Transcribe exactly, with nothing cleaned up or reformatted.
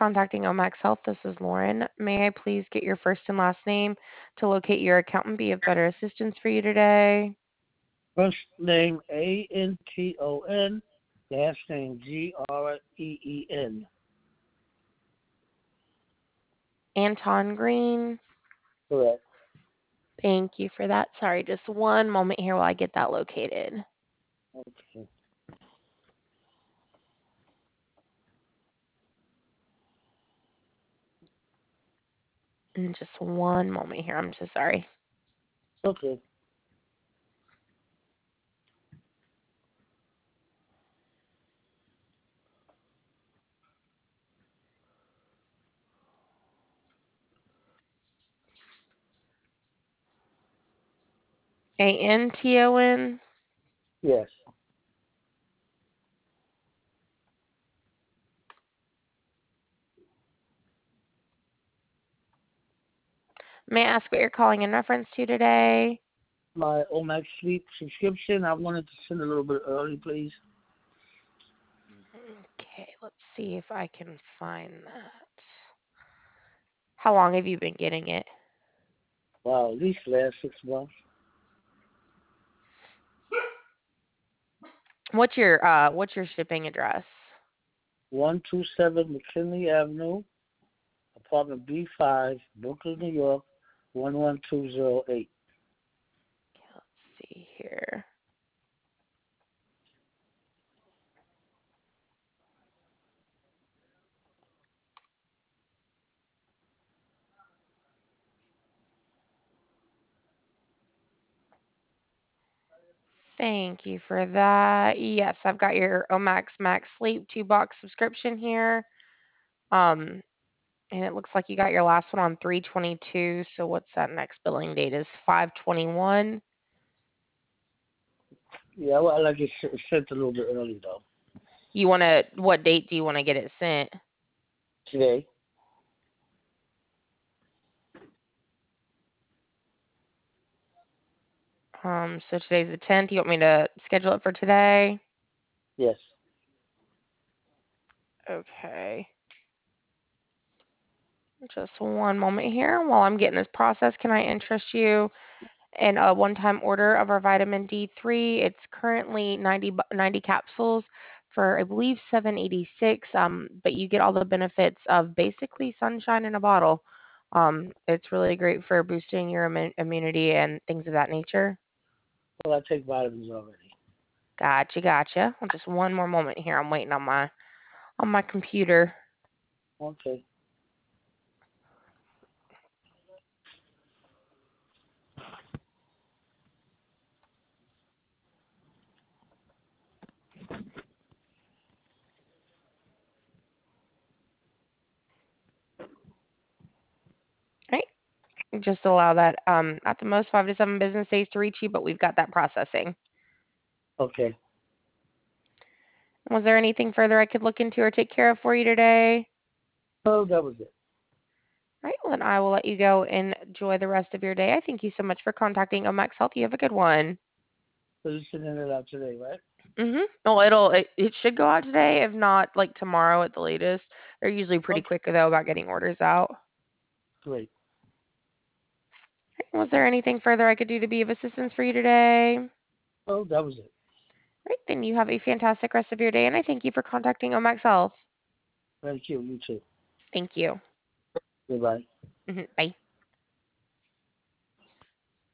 contacting Omax Health. This is Lauren. May I please get your first and last name to locate your account and be of better assistance for you today? First name A N T O N, last name G R E E N. Anton Green. Correct. Thank you for that. Sorry, just one moment here while I get that located. Okay. And just one moment here. I'm so sorry. Okay. A N T O N. Yes. May I ask what you're calling in reference to today? My Omax Sleep subscription. I wanted to send a little bit early, please. Okay, let's see if I can find that. How long have you been getting it? Wow, at least last six months. What's your uh what's your shipping address? one two seven McKinley Avenue, apartment B five, Brooklyn, New York, one one two zero eight. Okay, let's see here. Thank you for that. Yes, I've got your Omax Max Sleep two box subscription here. Um, and it looks like you got your last one on three twenty-two. So what's that next billing date is five twenty-one. Yeah, well, I like it sent a little bit early, though. You want to, what date do you want to get it sent? Today? Um, so today's the tenth. You want me to schedule it for today? Yes. Okay. Just one moment here while I'm getting this process. Can I interest you in a one-time order of our vitamin D three? It's currently ninety, bu- ninety capsules for, I believe, seven eighty-six. Um, but you get all the benefits of basically sunshine in a bottle. Um, it's really great for boosting your immu- immunity and things of that nature. Well, I take vitamins already. Gotcha, gotcha. Well, just one more moment here. I'm waiting on my on my computer. Okay. All right. Just allow that um, at the most five to seven business days to reach you, but we've got that processing. Okay. Was there anything further I could look into or take care of for you today? Oh, that was it. All right, well, then I will let you go and enjoy the rest of your day. I thank you so much for contacting Omax Health. You have a good one. So you're sending it out today, right? Mm-hmm. Well, it'll it, it should go out today, if not like tomorrow at the latest. They're usually pretty Okay. quick though about getting orders out. Great. Was there anything further I could do to be of assistance for you today? All Oh, that was it. right, then you have a fantastic rest of your day, and I thank you for contacting Omax Health. Thank you. You too. Thank you. Goodbye. Mhm, bye.